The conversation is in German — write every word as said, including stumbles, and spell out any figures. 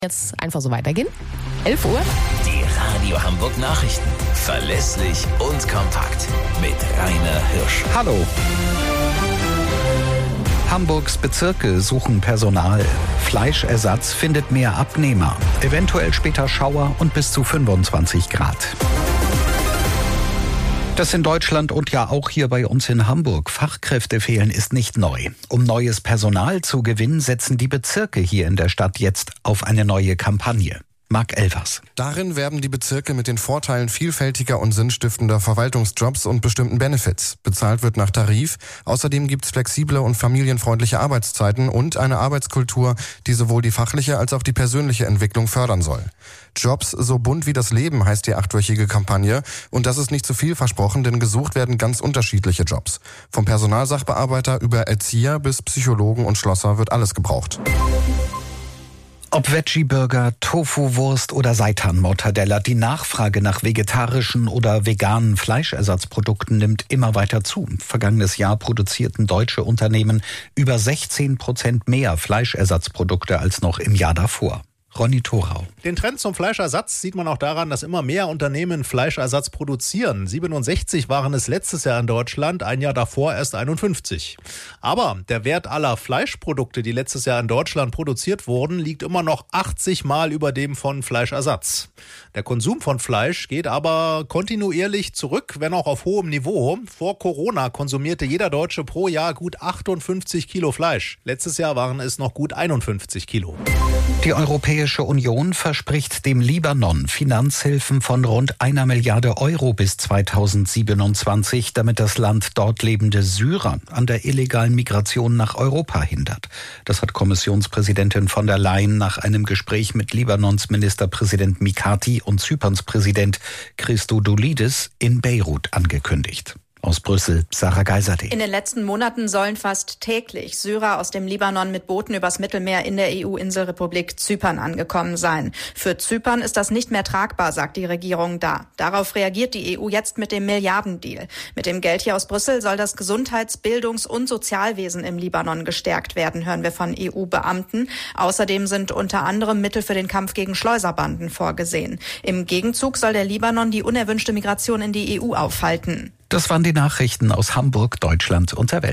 Jetzt einfach so weitergehen. elf Uhr. Die Radio Hamburg Nachrichten. Verlässlich und kompakt. Mit Rainer Hirsch. Hallo. Hamburgs Bezirke suchen Personal. Fleischersatz findet mehr Abnehmer. Eventuell später Schauer und bis zu fünfundzwanzig Grad. Dass in Deutschland und ja auch hier bei uns in Hamburg Fachkräfte fehlen, ist nicht neu. Um neues Personal zu gewinnen, setzen die Bezirke hier in der Stadt jetzt auf eine neue Kampagne. Marc Elvers. Darin werben die Bezirke mit den Vorteilen vielfältiger und sinnstiftender Verwaltungsjobs und bestimmten Benefits. Bezahlt wird nach Tarif. Außerdem gibt's flexible und familienfreundliche Arbeitszeiten und eine Arbeitskultur, die sowohl die fachliche als auch die persönliche Entwicklung fördern soll. Jobs so bunt wie das Leben heißt die achtwöchige Kampagne. Und das ist nicht zu viel versprochen, denn gesucht werden ganz unterschiedliche Jobs. Vom Personalsachbearbeiter über Erzieher bis Psychologen und Schlosser wird alles gebraucht. Ob Veggie-Burger, Tofu-Wurst oder Seitan-Mortadella, die Nachfrage nach vegetarischen oder veganen Fleischersatzprodukten nimmt immer weiter zu. Vergangenes Jahr produzierten deutsche Unternehmen über sechzehn Prozent mehr Fleischersatzprodukte als noch im Jahr davor. Ronny Thorau. Den Trend zum Fleischersatz sieht man auch daran, dass immer mehr Unternehmen Fleischersatz produzieren. siebenundsechzig waren es letztes Jahr in Deutschland, ein Jahr davor erst einundfünfzig. Aber der Wert aller Fleischprodukte, die letztes Jahr in Deutschland produziert wurden, liegt immer noch achtzig Mal über dem von Fleischersatz. Der Konsum von Fleisch geht aber kontinuierlich zurück, wenn auch auf hohem Niveau. Vor Corona konsumierte jeder Deutsche pro Jahr gut achtundfünfzig Kilo Fleisch. Letztes Jahr waren es noch gut einundfünfzig Kilo. Die Europäische Union verspricht dem Libanon Finanzhilfen von rund einer Milliarde Euro bis zweitausendsiebenundzwanzig, damit das Land dort lebende Syrer an der illegalen Migration nach Europa hindert. Das hat Kommissionspräsidentin von der Leyen nach einem Gespräch mit Libanons Ministerpräsident Mikati und Zyperns Präsident Christodoulidis in Beirut angekündigt. Aus Brüssel, Sarah Geiserde. In den letzten Monaten sollen fast täglich Syrer aus dem Libanon mit Booten übers Mittelmeer in der E U-Inselrepublik Zypern angekommen sein. Für Zypern ist das nicht mehr tragbar, sagt die Regierung da. Darauf reagiert die E U jetzt mit dem Milliardendeal. Mit dem Geld hier aus Brüssel soll das Gesundheits-, Bildungs- und Sozialwesen im Libanon gestärkt werden, hören wir von E U-Beamten. Außerdem sind unter anderem Mittel für den Kampf gegen Schleuserbanden vorgesehen. Im Gegenzug soll der Libanon die unerwünschte Migration in die E U aufhalten. Das waren die Nachrichten aus Hamburg, Deutschland und der Welt.